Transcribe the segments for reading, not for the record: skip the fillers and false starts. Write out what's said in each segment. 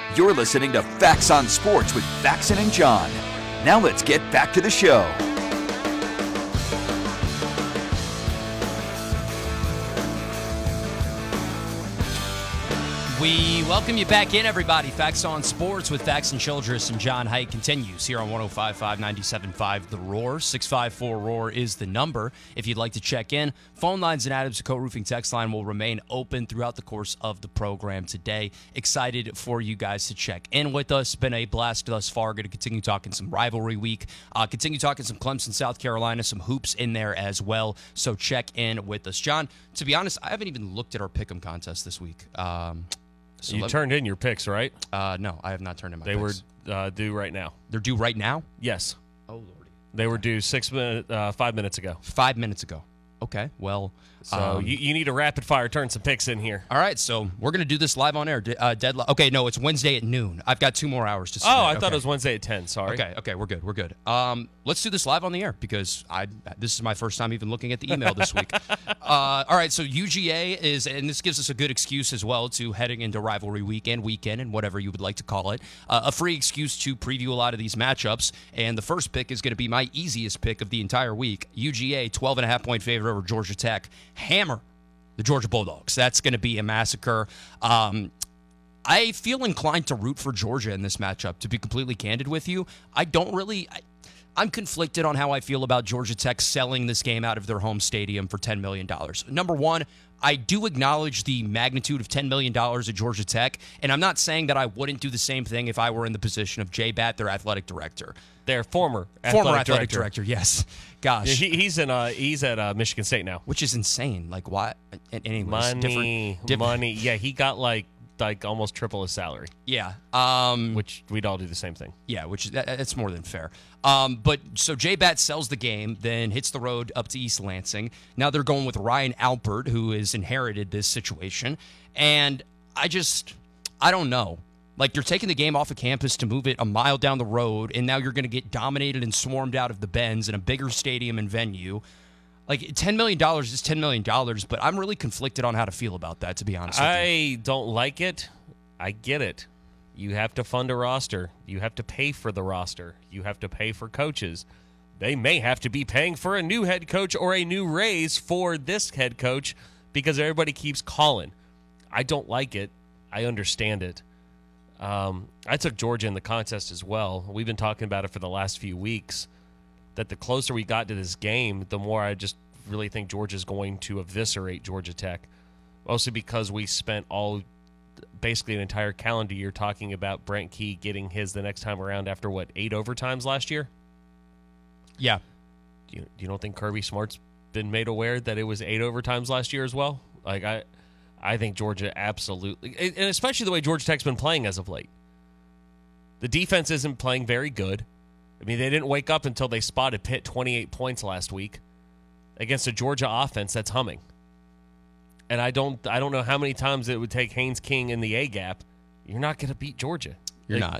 You're listening to Facts on Sports with Faxon and John. Now let's get back to the show. We welcome you back in, everybody. Facts on Sports with Faxon Childress and John Haidt continues here on 105.5, 97.5 The Roar. 654-ROAR is the number. If you'd like to check in, phone lines and Adams Co Roofing text line will remain open throughout the course of the program today. Excited for you guys to check in with us. Been a blast thus far. Going to continue talking some rivalry week. Continue talking some Clemson, South Carolina, some hoops in there as well. So check in with us. John, to be honest, I haven't even looked at our Pick'em contest this week. So you turned in your picks, right? No, I have not turned in my picks. They were due right now. They're due right now? Yes. Oh, Lordy. They were due 5 minutes ago. 5 minutes ago. Okay, well. So you need a rapid fire turn some picks in here. All right, so we're going to do this live on air. Deadline. Okay, no, it's Wednesday at noon. I've got 2 more hours to submit. Oh, I thought it was Wednesday at 10. Sorry. Okay, we're good. Let's do this live on the air because this is my first time even looking at the email this week. All right, so UGA is, and this gives us a good excuse as well to heading into rivalry weekend, and whatever you would like to call it, a free excuse to preview a lot of these matchups. And the first pick is going to be my easiest pick of the entire week. UGA, 12.5-point favorite over Georgia Tech. Hammer the Georgia Bulldogs. That's going to be a massacre. I feel inclined to root for Georgia in this matchup, to be completely candid with you. I'm conflicted on how I feel about Georgia Tech selling this game out of their home stadium for $10 million. Number one, I do acknowledge the magnitude of $10 million at Georgia Tech, and I'm not saying that I wouldn't do the same thing if I were in the position of Jay Batt, their athletic director. Their former athletic director, yes. Gosh. Yeah, he's at Michigan State now. Which is insane. Like, why? Anyways, money. Yeah, he got like almost triple his salary. Yeah. Which we'd all do the same thing. Yeah, that's more than fair. But so Jay Batt sells the game, then hits the road up to East Lansing. Now they're going with Ryan Alpert, who has inherited this situation. And I don't know. Like, you're taking the game off of campus to move it a mile down the road, and now you're going to get dominated and swarmed out of the Benz in a bigger stadium and venue. Like, $10 million is $10 million, but I'm really conflicted on how to feel about that, to be honest with you. I don't like it. I get it. You have to fund a roster. You have to pay for the roster. You have to pay for coaches. They may have to be paying for a new head coach or a new raise for this head coach because everybody keeps calling. I don't like it. I understand it. I took Georgia in the contest as well. We've been talking about it for the last few weeks, that the closer we got to this game, the more I just really think Georgia's going to eviscerate Georgia Tech, mostly because we spent basically an entire calendar year talking about Brent Key getting his the next time around after, 8 overtimes last year? Yeah. You don't think Kirby Smart's been made aware that it was 8 overtimes last year as well? Like, I think Georgia absolutely, and especially the way Georgia Tech's been playing as of late. The defense isn't playing very good. I mean, they didn't wake up until they spotted Pitt 28 points last week against a Georgia offense that's humming. And I don't know how many times it would take Haynes King in the A gap. You're not going to beat Georgia. You're not.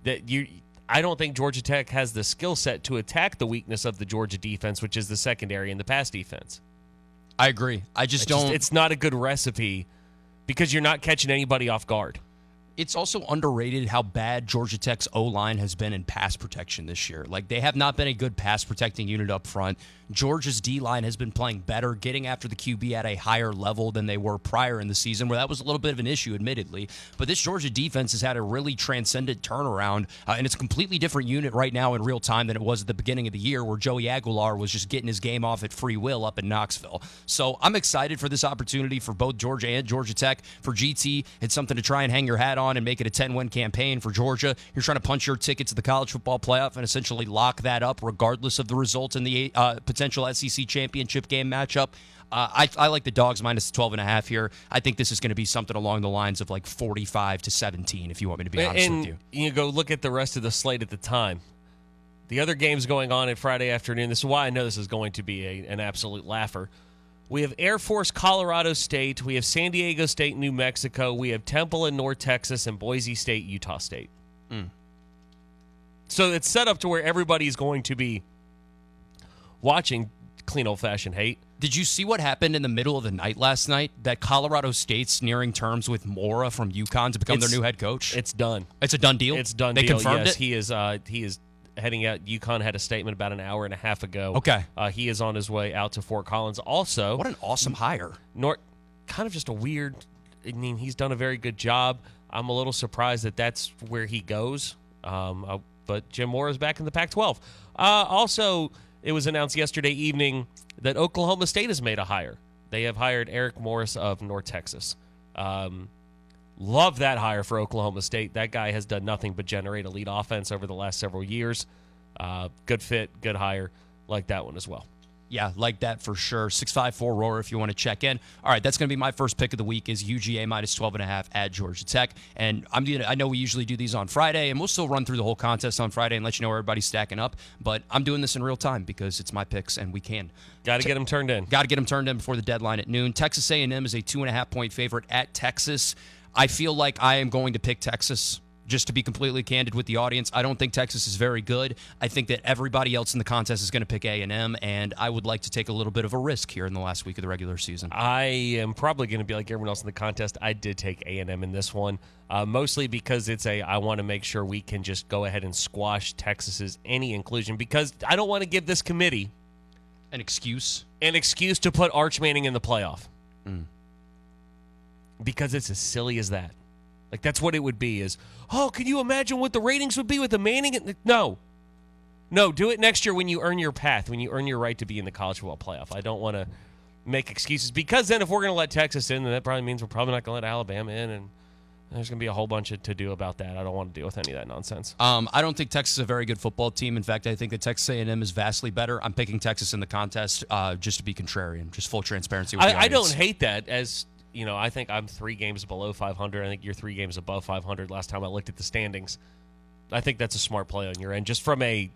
I don't think Georgia Tech has the skill set to attack the weakness of the Georgia defense, which is the secondary and the pass defense. I agree. It's not a good recipe because you're not catching anybody off guard. It's also underrated how bad Georgia Tech's O-line has been in pass protection this year. Like, they have not been a good pass-protecting unit up front. Georgia's D-line has been playing better, getting after the QB at a higher level than they were prior in the season, where that was a little bit of an issue, admittedly. But this Georgia defense has had a really transcendent turnaround, and it's a completely different unit right now in real time than it was at the beginning of the year, where Joey Aguilar was just getting his game off at free will up in Knoxville. So I'm excited for this opportunity for both Georgia and Georgia Tech. For GT, it's something to try and hang your hat on and make it a 10-win campaign. For Georgia, you're trying to punch your ticket to the college football playoff and essentially lock that up regardless of the result in the potential SEC championship game matchup. I like the Dogs minus 12.5 here. I think this is going to be something along the lines of like 45-17, if you want me to be honest with you. You go look at the rest of the slate at the time. The other games going on at Friday afternoon, this is why I know this is going to be an absolute laugher. We have Air Force, Colorado State. We have San Diego State, New Mexico. We have Temple and North Texas, and Boise State, Utah State. So it's set up to where everybody's going to be watching clean old-fashioned hate. Did you see what happened in the middle of the night last night? That Colorado State's nearing terms with Mora from UConn to become their new head coach? It's done. It's a done deal? It's done they deal. Confirmed yes, it? He is heading out. UConn had a statement about an hour and a half ago. Okay. He is on his way out to Fort Collins. Also, What an awesome hire. Kind of just a weird. I mean, he's done a very good job. I'm a little surprised that that's where he goes. But Jim Mora is back in the Pac-12. Also, it was announced yesterday evening that Oklahoma State has made a hire. They have hired Eric Morris of North Texas. Love that hire for Oklahoma State. That guy has done nothing but generate elite offense over the last several years. Good fit, good hire. Like that one as well. Yeah, like that for sure. 654 Roar if you want to check in. All right, that's going to be my first pick of the week is UGA minus 12.5 at Georgia Tech. And I know we usually do these on Friday, and we'll still run through the whole contest on Friday and let you know where everybody's stacking up. But I'm doing this in real time because it's my picks, and we can. Got to get them turned in. Got to get them turned in before the deadline at noon. Texas A&M is a 2.5-point favorite at Texas. I feel like I am going to pick Texas. Just to be completely candid with the audience, I don't think Texas is very good. I think that everybody else in the contest is going to pick A&M, and I would like to take a little bit of a risk here in the last week of the regular season. I am probably going to be like everyone else in the contest. I did take A&M in this one, mostly because I want to make sure we can just go ahead and squash Texas's any inclusion, because I don't want to give this committee an excuse to put Arch Manning in the playoff. Because it's as silly as that. Like, that's what it would be is, oh, can you imagine what the ratings would be with the Manning? No, do it next year when you earn your path, when you earn your right to be in the college football playoff. I don't want to make excuses, because then if we're going to let Texas in, then that probably means we're probably not going to let Alabama in, and there's going to be a whole bunch to do about that. I don't want to deal with any of that nonsense. I don't think Texas is a very good football team. In fact, I think that Texas A&M is vastly better. I'm picking Texas in the contest just to be contrarian, just full transparency with the audience. I don't hate that as... I think I'm 3 games below 500. I think you're 3 games above 500 last time I looked at the standings. I think that's a smart play on your end, just from a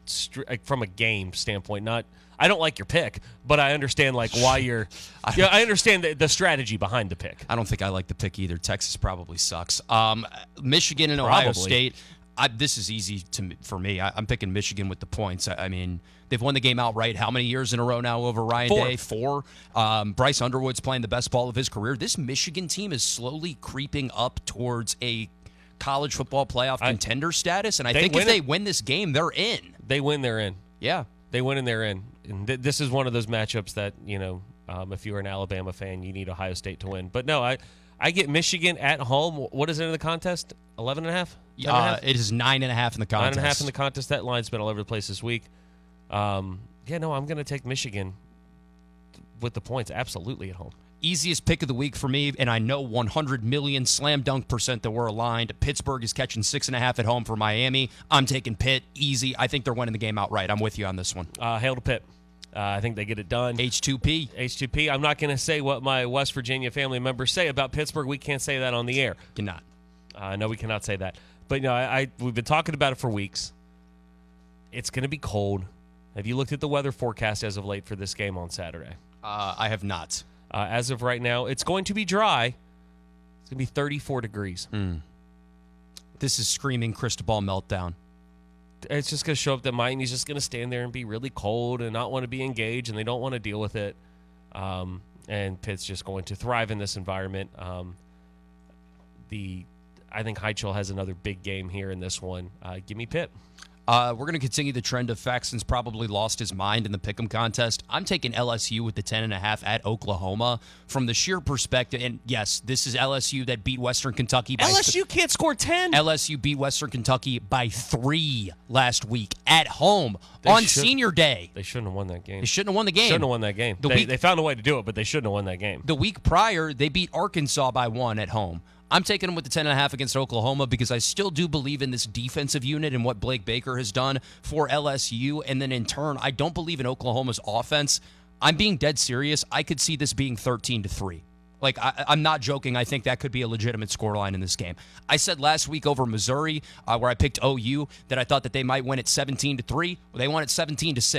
game standpoint. I don't like your pick, but I understand why you're. I understand the strategy behind the pick. I don't think I like the pick either. Texas probably sucks. Michigan and Ohio State. This is easy for me. I'm picking Michigan with the points. I mean, they've won the game outright how many years in a row now over Ryan Day? 4. Bryce Underwood's playing the best ball of his career. This Michigan team is slowly creeping up towards a college football playoff contender status, and I think if they win this game, they're in. They win, they're in. Yeah. They win and they're in. And this is one of those matchups that, if you're an Alabama fan, you need Ohio State to win. But no, I get Michigan at home. What is it in the contest? 11.5? It is 9.5 in the contest. 9.5 in the contest. That line's been all over the place this week. I'm going to take Michigan with the points absolutely at home. Easiest pick of the week for me, and I know 100 million slam dunk % that we're aligned. Pittsburgh is catching 6.5 at home for Miami. I'm taking Pitt. Easy. I think they're winning the game outright. I'm with you on this one. Hail to Pitt. I think they get it done. H2P. I'm not going to say what my West Virginia family members say about Pittsburgh. We can't say that on the air. Cannot. No, we cannot say that. But we've been talking about it for weeks. It's going to be cold. Have you looked at the weather forecast as of late for this game on Saturday? I have not. As of right now, it's going to be dry. It's going to be 34 degrees. This is screaming Cristobal meltdown. It's just going to show up that Miami's just going to stand there and be really cold and not want to be engaged, and they don't want to deal with it. And Pitt's just going to thrive in this environment. I think Heitchell has another big game here in this one. Give me Pitt. We're going to continue the trend of Faxon's probably lost his mind in the Pick'em contest. I'm taking LSU with the 10.5 at Oklahoma from the sheer perspective. And yes, this is LSU that beat Western Kentucky. LSU can't score 10. LSU beat Western Kentucky by 3 last week at home on Senior Day. They shouldn't have won that game. They shouldn't have won the game. Shouldn't have won that game. They found a way to do it, but they shouldn't have won that game. The week prior, they beat Arkansas by 1 at home. I'm taking them with the 10.5 against Oklahoma because I still do believe in this defensive unit and what Blake Baker has done for LSU. And then in turn, I don't believe in Oklahoma's offense. I'm being dead serious. I could see this being 13-3. Like, I'm not joking. I think that could be a legitimate scoreline in this game. I said last week over Missouri, where I picked OU, that I thought that they might win at 17-3. Well, they won at 17-6.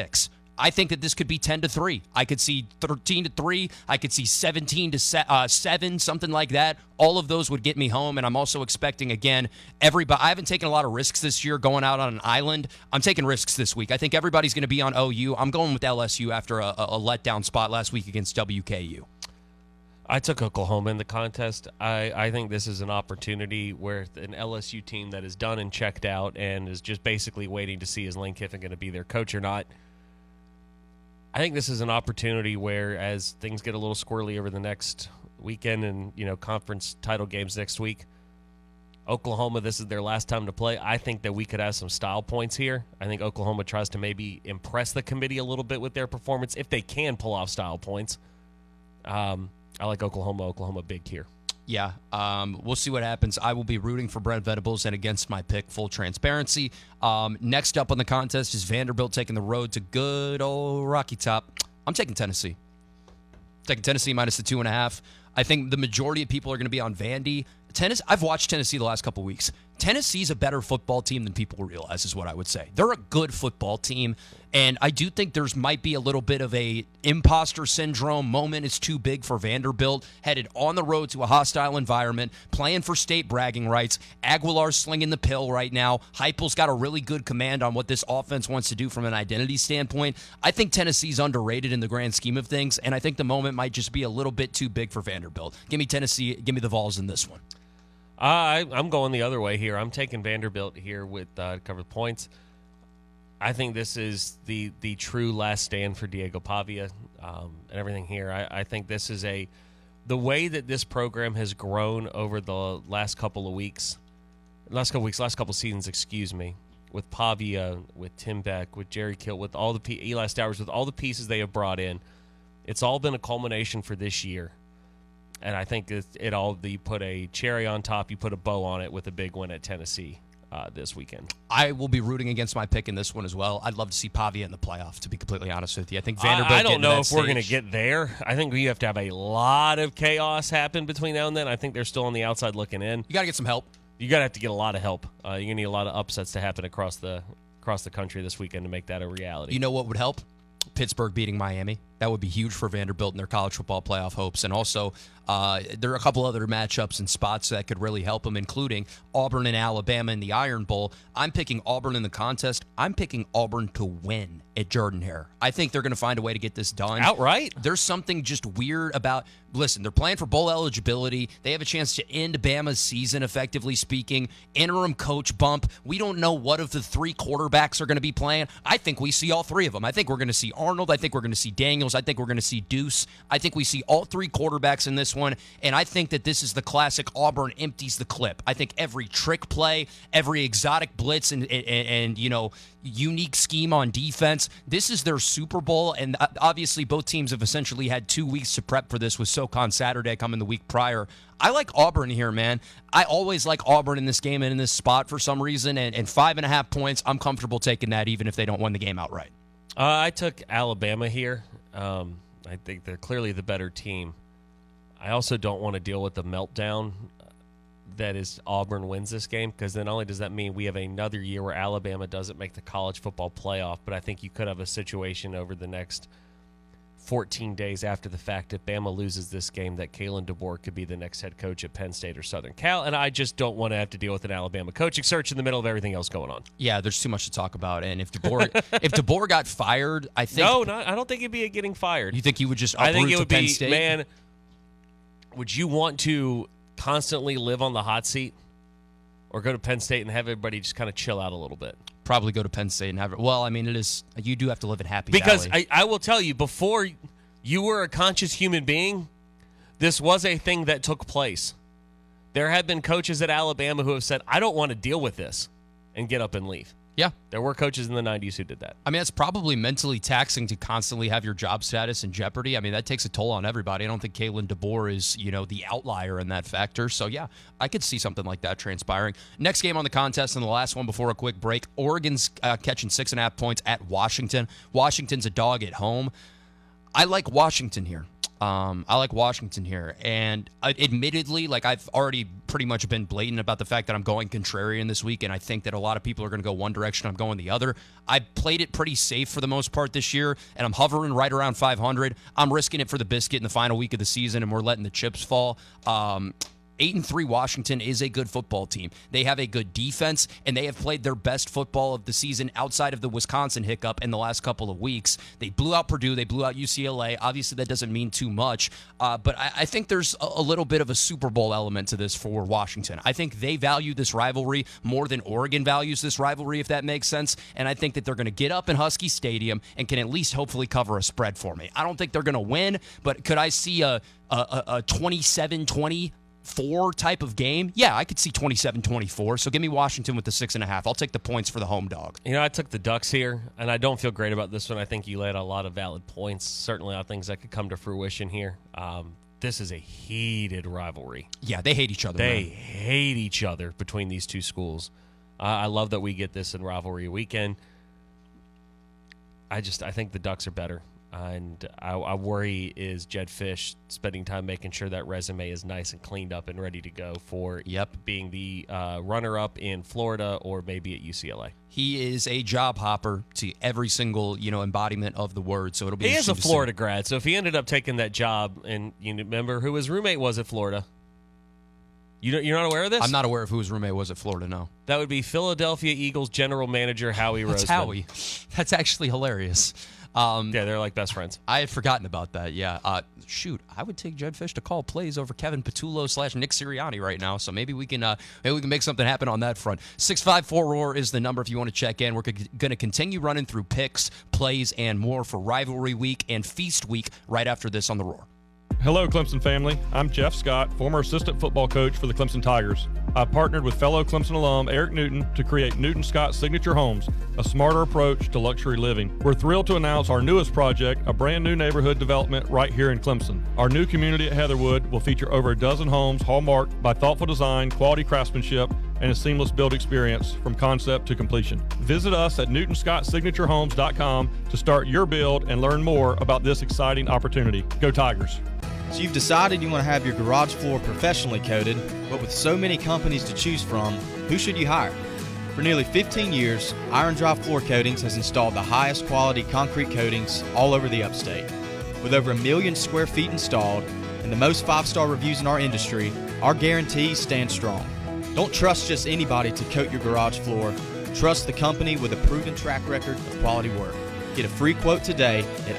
I think that this could be 10-3. I could see 13-3. I could see 17-7, something like that. All of those would get me home, and I'm also expecting, again, everybody. I haven't taken a lot of risks this year going out on an island. I'm taking risks this week. I think everybody's going to be on OU. I'm going with LSU after a letdown spot last week against WKU. I took Oklahoma in the contest. I think this is an opportunity where an LSU team that is done and checked out and is just basically waiting to see is Lane Kiffin going to be their coach or not. I think this is an opportunity where, as things get a little squirrely over the next weekend and, conference title games next week, Oklahoma, this is their last time to play. I think that we could have some style points here. I think Oklahoma tries to maybe impress the committee a little bit with their performance if they can pull off style points. I like Oklahoma big here. Yeah, we'll see what happens. I will be rooting for Brent Venables and against my pick, full transparency. Next up on the contest is Vanderbilt taking the road to good old Rocky Top. I'm taking Tennessee. Taking Tennessee minus the 2.5. I think the majority of people are going to be on Vandy. I've watched Tennessee the last couple weeks. Tennessee's a better football team than people realize is what I would say. They're a good football team, and I do think there's might be a little bit of a imposter syndrome moment. It's too big for Vanderbilt, headed on the road to a hostile environment, playing for state bragging rights. Aguilar's slinging the pill right now. Heupel's got a really good command on what this offense wants to do from an identity standpoint. I think Tennessee's underrated in the grand scheme of things, and I think the moment might just be a little bit too big for Vanderbilt. Give me Tennessee. Give me the Vols in this one. I'm going the other way here. I'm taking Vanderbilt here with covered points. I think this is the true last stand for Diego Pavia and everything here. I think this is the way that this program has grown over the last couple seasons, with Pavia, with Tim Beck, with Jerry Kill, with all the Eli Stowers, with all the pieces they have brought in. It's all been a culmination for this year. And I think you put a cherry on top, you put a bow on it with a big win at Tennessee this weekend. I will be rooting against my pick in this one as well. I'd love to see Pavia in the playoff, to be completely honest with you. I think Vanderbilt. I don't know if we're going to get there. I think we have to have a lot of chaos happen between now and then. I think they're still on the outside looking in. You got to get some help. You got to have to get a lot of help. You're going to need a lot of upsets to happen across the country this weekend to make that a reality. You know what would help? Pittsburgh beating Miami. That would be huge for Vanderbilt and their college football playoff hopes. And also, there are a couple other matchups and spots that could really help them, including Auburn and Alabama in the Iron Bowl. I'm picking Auburn in the contest. I'm picking Auburn to win at Jordan-Hare. I think they're going to find a way to get this done. Outright? There's something just weird about, listen, they're playing for bowl eligibility. They have a chance to end Bama's season, effectively speaking. Interim coach bump. We don't know what of the three quarterbacks are going to be playing. I think we see all three of them. I think we're going to see Arnold. I think we're going to see Daniels. I think we're going to see Deuce. I think we see all three quarterbacks in this one, and I think that this is the classic Auburn empties the clip. I think every trick play, every exotic blitz, and unique scheme on defense, this is their Super Bowl, and obviously both teams have essentially had 2 weeks to prep for this with SoCon Saturday coming the week prior. I like Auburn here, man. I always like Auburn in this game and in this spot for some reason, and 5.5 points, I'm comfortable taking that even if they don't win the game outright. I took Alabama here. I think they're clearly the better team. I also don't want to deal with the meltdown that is Auburn wins this game, because then not only does that mean we have another year where Alabama doesn't make the college football playoff, but I think you could have a situation over the next 14 days after the fact if Bama loses this game that Kalen DeBoer could be the next head coach at Penn State or Southern Cal, and I just don't want to have to deal with an Alabama coaching search in the middle of everything else going on. Yeah, there's too much to talk about, and if DeBoer got fired, I think I don't think it'd be getting fired. You think he would just uproot to Penn State? Man, would you want to constantly live on the hot seat or go to Penn State and have everybody just kind of chill out a little bit? Probably go to Penn State and have it. Well, I mean, it is. You do have to live in Happy Valley. Because I will tell you, before you were a conscious human being, this was a thing that took place. There have been coaches at Alabama who have said, I don't want to deal with this, and get up and leave. Yeah. There were coaches in the 90s who did that. I mean, it's probably mentally taxing to constantly have your job status in jeopardy. I mean, that takes a toll on everybody. I don't think Kalen DeBoer is, the outlier in that factor. So, yeah, I could see something like that transpiring. Next game on the contest, and the last one before a quick break, Oregon's catching 6.5 points at Washington. Washington's a dog at home. I like Washington here. I like Washington here. And admittedly, like I've already pretty much been blatant about the fact that I'm going contrarian this week, and I think that a lot of people are going to go one direction. I'm going the other. I played it pretty safe for the most part this year, and I'm hovering right around 500. I'm risking it for the biscuit in the final week of the season, and we're letting the chips fall. 8-3 Washington is a good football team. They have a good defense, and they have played their best football of the season outside of the Wisconsin hiccup in the last couple of weeks. They blew out Purdue. They blew out UCLA. Obviously, that doesn't mean too much, but I think there's a little bit of a Super Bowl element to this for Washington. I think they value this rivalry more than Oregon values this rivalry, if that makes sense, and I think that they're going to get up in Husky Stadium and can at least hopefully cover a spread for me. I don't think they're going to win, but could I see a 27-20 type of game? Yeah, I could see 27-24. So give me Washington with the 6.5. I'll take the points for the home dog. You know, I took the Ducks here, and I don't feel great about this one. I think you laid a lot of valid points, certainly on things that could come to fruition here. This is a heated rivalry. Yeah, they hate each other. They hate each other between these two schools. I love that we get this in rivalry weekend. I think the Ducks are better. And I worry is Jedd Fisch spending time making sure that resume is nice and cleaned up and ready to go for being the runner-up in Florida or maybe at UCLA. He is a job hopper to every single embodiment of the word. So it'll be. He is a Florida grad, so if he ended up taking that job, and you remember who his roommate was at Florida. You're not aware of this? I'm not aware of who his roommate was at Florida, no. That would be Philadelphia Eagles general manager Howie Roseman. That's Howie. That's actually hilarious. Yeah, they're like best friends. I had forgotten about that, yeah. I would take Jedd Fisch to call plays over Kevin Patullo / Nick Sirianni right now, so maybe we can make something happen on that front. 654-ROAR is the number if you want to check in. We're going to continue running through picks, plays, and more for Rivalry Week and Feast Week right after this on The Roar. Hello, Clemson family. I'm Jeff Scott, former assistant football coach for the Clemson Tigers. I've partnered with fellow Clemson alum Eric Newton to create Newton Scott Signature Homes, a smarter approach to luxury living. We're thrilled to announce our newest project, a brand new neighborhood development right here in Clemson. Our new community at Heatherwood will feature over a dozen homes hallmarked by thoughtful design, quality craftsmanship, and a seamless build experience from concept to completion. Visit us at NewtonScottSignatureHomes.com to start your build and learn more about this exciting opportunity. Go Tigers! So you've decided you want to have your garage floor professionally coated, but with so many companies to choose from, who should you hire? For nearly 15 years, Iron Drive Floor Coatings has installed the highest quality concrete coatings all over the upstate. With over 1 million square feet installed and the most 5-star reviews in our industry, our guarantees stand strong. Don't trust just anybody to coat your garage floor. Trust the company with a proven track record of quality work. Get a free quote today at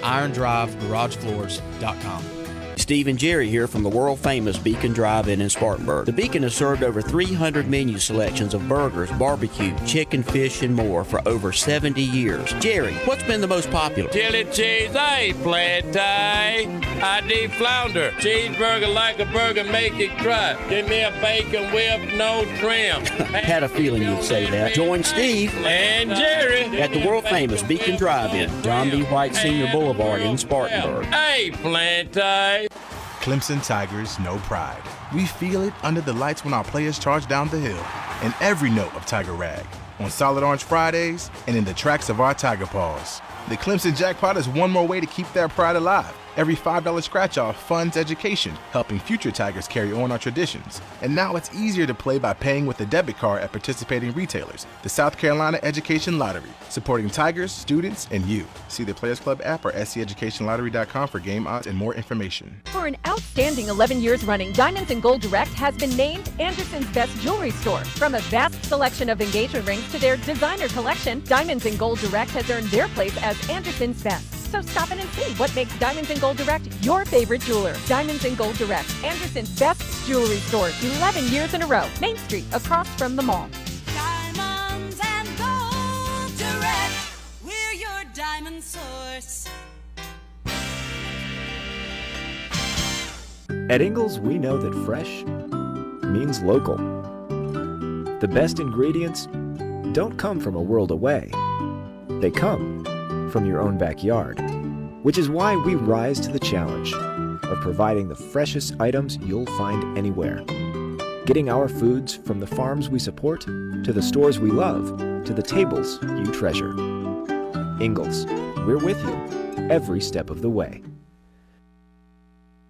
IronDriveGarageFloors.com. Steve and Jerry here from the world-famous Beacon Drive-In in Spartanburg. The Beacon has served over 300 menu selections of burgers, barbecue, chicken, fish, and more for over 70 years. Jerry, what's been the most popular? Chili cheese, flat tie. I deep flounder. Cheeseburger like a burger, make it cry. Give me a bacon whip, no trim. Had a feeling you'd say that. Join Steve and Jerry at the world-famous Beacon Drive-In, John B. White Senior Boulevard in Spartanburg. Flat tie. Clemson Tigers know pride. We feel it under the lights when our players charge down the hill, in every note of Tiger Rag, on Solid Orange Fridays, and in the tracks of our Tiger Paws. The Clemson Jackpot is one more way to keep that pride alive. Every $5 scratch-off funds education, helping future Tigers carry on our traditions. And now it's easier to play by paying with a debit card at participating retailers. The South Carolina Education Lottery, supporting Tigers, students, and you. See the Players Club app or SCEducationLottery.com for game odds and more information. For an outstanding 11 years running, Diamonds and Gold Direct has been named Anderson's best jewelry store. From a vast selection of engagement rings to their designer collection, Diamonds and Gold Direct has earned their place as Anderson's best. So stop in and see what makes Diamonds and Gold Direct your favorite jeweler. Diamonds and Gold Direct, Anderson's best jewelry store, 11 years in a row. Main Street, across from the mall. Diamonds and Gold Direct, we're your diamond source. At Ingles, we know that fresh means local. The best ingredients don't come from a world away. They come from your own backyard, which is why we rise to the challenge of providing the freshest items you'll find anywhere. Getting our foods from the farms we support, to the stores we love, to the tables you treasure. Ingles, we're with you every step of the way.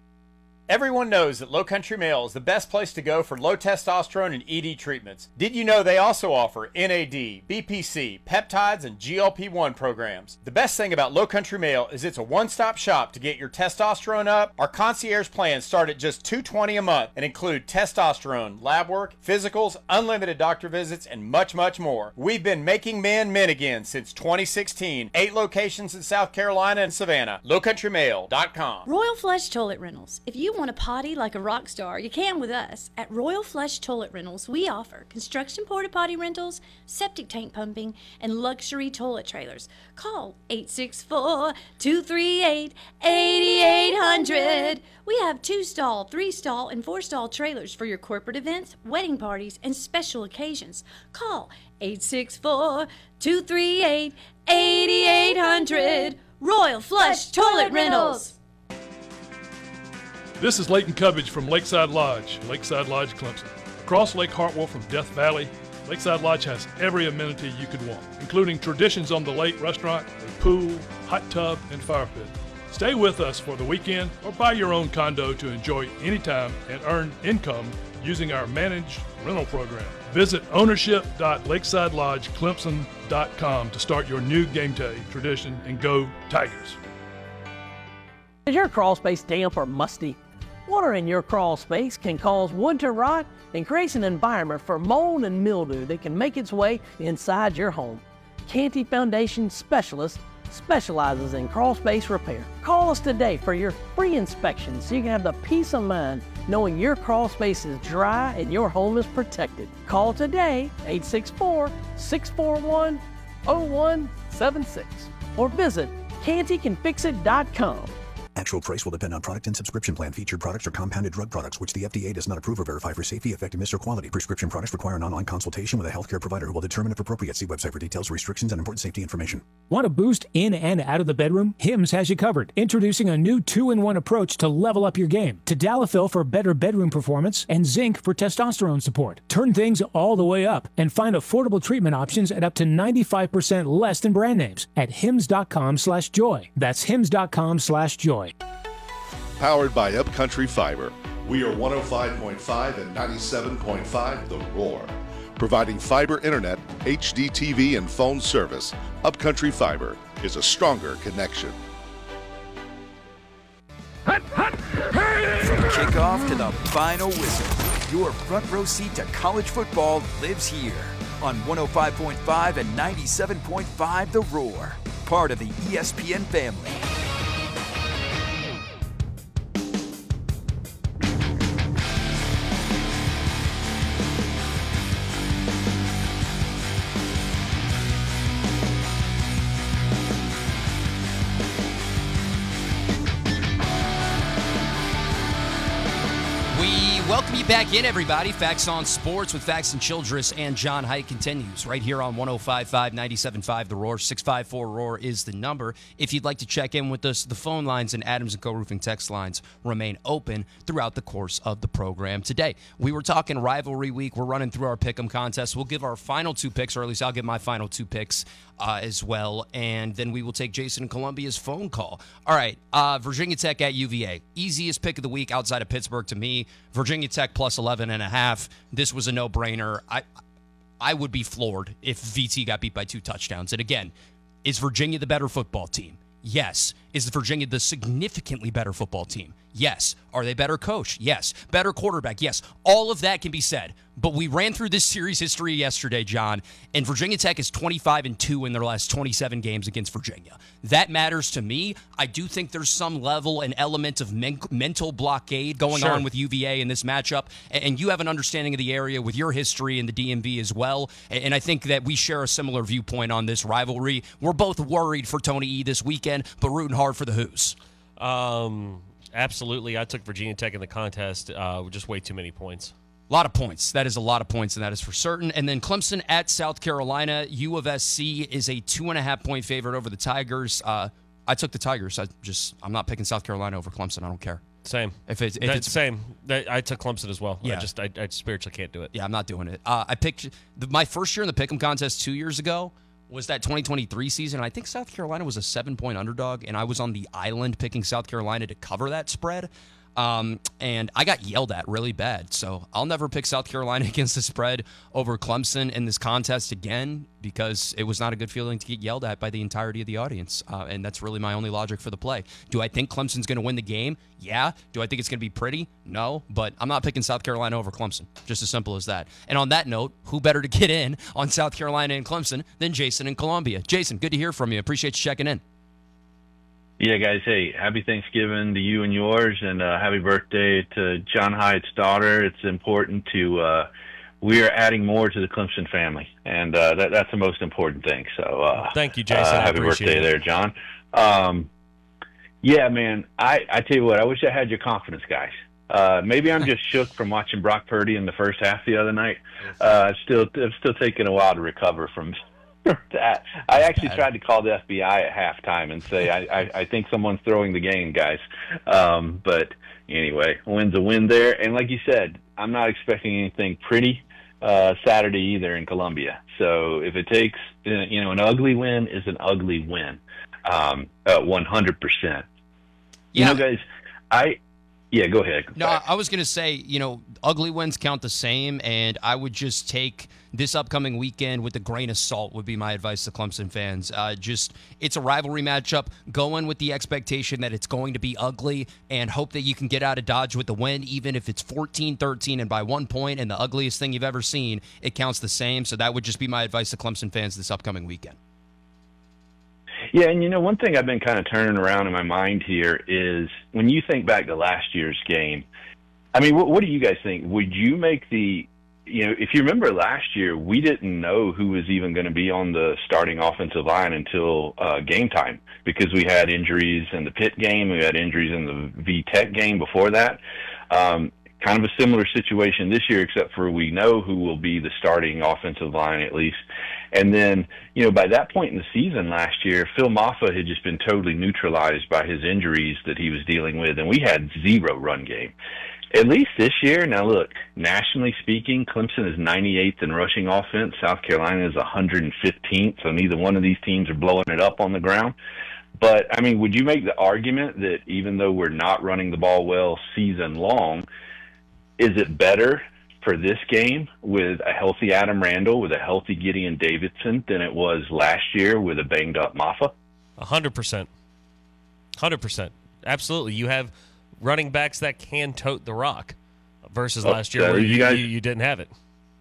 Everyone knows that Low Country Male is the best place to go for low testosterone and ED treatments. Did you know they also offer NAD, BPC, peptides, and GLP-1 programs? The best thing about Low Country Male is it's a one-stop shop to get your testosterone up. Our concierge plans start at just $220 a month and include testosterone, lab work, physicals, unlimited doctor visits, and much, much more. We've been making men men again since 2016. 8 locations in South Carolina and Savannah. LowCountryMale.com. Royal Flush Toilet Rentals. If you want to potty like a rock star, you can with us. At Royal Flush Toilet Rentals, we offer construction porta potty rentals, septic tank pumping, and luxury toilet trailers. Call 864-238-8800. We have 2-stall, 3-stall, and 4-stall trailers for your corporate events, wedding parties, and special occasions. Call 864-238-8800. Royal Flush Toilet Rentals. This is Leighton Cubbage from Lakeside Lodge, Clemson. Across Lake Hartwell from Death Valley, Lakeside Lodge has every amenity you could want, including Traditions on the Lake restaurant, a pool, hot tub, and fire pit. Stay with us for the weekend or buy your own condo to enjoy anytime and earn income using our managed rental program. Visit ownership.lakesidelodgeclemson.com to start your new game day tradition and go Tigers. Is your crawl space damp or musty? Water in your crawl space can cause wood to rot and creates an environment for mold and mildew that can make its way inside your home. Canty Foundation Specialist specializes in crawl space repair. Call us today for your free inspection so you can have the peace of mind knowing your crawl space is dry and your home is protected. Call today, 864-641-0176, or visit cantycanfixit.com. Actual price will depend on product and subscription plan. Featured products are compounded drug products, which the FDA does not approve or verify for safety, effectiveness, or quality. Prescription products require an online consultation with a healthcare provider who will determine if appropriate. See website for details, restrictions, and important safety information. Want a boost in and out of the bedroom? Hims has you covered. Introducing a new 2-in-1 approach to level up your game. Tadalafil for better bedroom performance and zinc for testosterone support. Turn things all the way up and find affordable treatment options at up to 95% less than brand names at hims.com/joy. That's hims.com/joy. Powered by Upcountry Fiber. We are 105.5 and 97.5 The Roar. Providing fiber internet, HD TV, and phone service, Upcountry Fiber is a stronger connection. From kickoff to the final whistle, your front row seat to college football lives here on 105.5 and 97.5 The Roar. Part of the ESPN family. Welcome you back in, everybody. Facts on Sports with Fax and Childress and John Haidt continues right here on 105.5, 97.5 The Roar. 654-ROAR is the number. If you'd like to check in with us, the phone lines and Adams & Co. Roofing text lines remain open throughout the course of the program today. We were talking rivalry week. We're running through our Pick'em contest. We'll give our final 2 picks, or at least I'll give my final 2 picks as well, and then we will take Jason in Columbia's phone call. All right, Virginia Tech at UVA. Easiest pick of the week outside of Pittsburgh to me. Virginia Tech plus 11.5. This was a no-brainer. I would be floored if VT got beat by 2 touchdowns. And again, is Virginia the better football team? Yes. Is Virginia the significantly better football team? Yes. Are they better coached? Yes. Better quarterback? Yes. All of that can be said. But we ran through this series history yesterday, John, and Virginia Tech is 25-2 in their last 27 games against Virginia. That matters to me. I do think there's some level and element of mental blockade going on with UVA in this matchup, and you have an understanding of the area with your history in the DMV as well, and I think that we share a similar viewpoint on this rivalry. We're both worried for Tony E this weekend, but rooting hard for the Hoos. Absolutely. I took Virginia Tech in the contest. Just way too many points. A lot of points. That is a lot of points, and that is for certain. And then Clemson at South Carolina. U of SC is a 2.5-point favorite over the Tigers. I took the Tigers. I'm not picking South Carolina over Clemson. I don't care. Same. If it's same. I took Clemson as well. Yeah. I spiritually can't do it. Yeah, I'm not doing it. I picked my first year in the Pick'em contest 2 years ago was that 2023 season. I think South Carolina was a 7-point underdog, and I was on the island picking South Carolina to cover that spread. And I got yelled at really bad. So I'll never pick South Carolina against the spread over Clemson in this contest again, because it was not a good feeling to get yelled at by the entirety of the audience. And that's really my only logic for the play. Do I think Clemson's going to win the game? Yeah. Do I think it's going to be pretty? No. But I'm not picking South Carolina over Clemson. Just as simple as that. And on that note, who better to get in on South Carolina and Clemson than Jason in Columbia? Jason, good to hear from you. Appreciate you checking in. Yeah, guys, hey, happy Thanksgiving to you and yours, and happy birthday to John Hyatt's daughter. It's important to we are adding more to the Clemson family, and that's the most important thing. So thank you, Jason. Happy birthday there, John. Yeah, man, I tell you what, I wish I had your confidence, guys. Maybe I'm just shook from watching Brock Purdy in the first half the other night. I'm still taking a while to recover from that. I actually tried to call the FBI at halftime and say, I think someone's throwing the game, guys. But anyway, win's a win there. And like you said, I'm not expecting anything pretty Saturday either in Columbia. So if it takes, an ugly win is an ugly win, 100%. Yeah. Guys, yeah, go ahead. No, I was going to say, ugly wins count the same, and I would just take this upcoming weekend with a grain of salt would be my advice to Clemson fans. It's a rivalry matchup. Go in with the expectation that it's going to be ugly and hope that you can get out of Dodge with the win, even if it's 14-13 and by 1 point and the ugliest thing you've ever seen, it counts the same. So that would just be my advice to Clemson fans this upcoming weekend. Yeah, and one thing I've been kind of turning around in my mind here is when you think back to last year's game, I mean, what do you guys think? Would you make if you remember last year, we didn't know who was even going to be on the starting offensive line until game time because we had injuries in the Pitt game, we had injuries in the VTech game before that. Kind of a similar situation this year, except for we know who will be the starting offensive line at least. And then, by that point in the season last year, Phil Maffa had just been totally neutralized by his injuries that he was dealing with, and we had zero run game. At least this year, now look, nationally speaking, Clemson is 98th in rushing offense. South Carolina is 115th, so neither one of these teams are blowing it up on the ground. But, I mean, would you make the argument that even though we're not running the ball well season long, is it better for this game with a healthy Adam Randall, with a healthy Gideon Davidson than it was last year with a banged-up Maffa? 100%. 100%. Absolutely. You have running backs that can tote the rock versus last year where you didn't have it.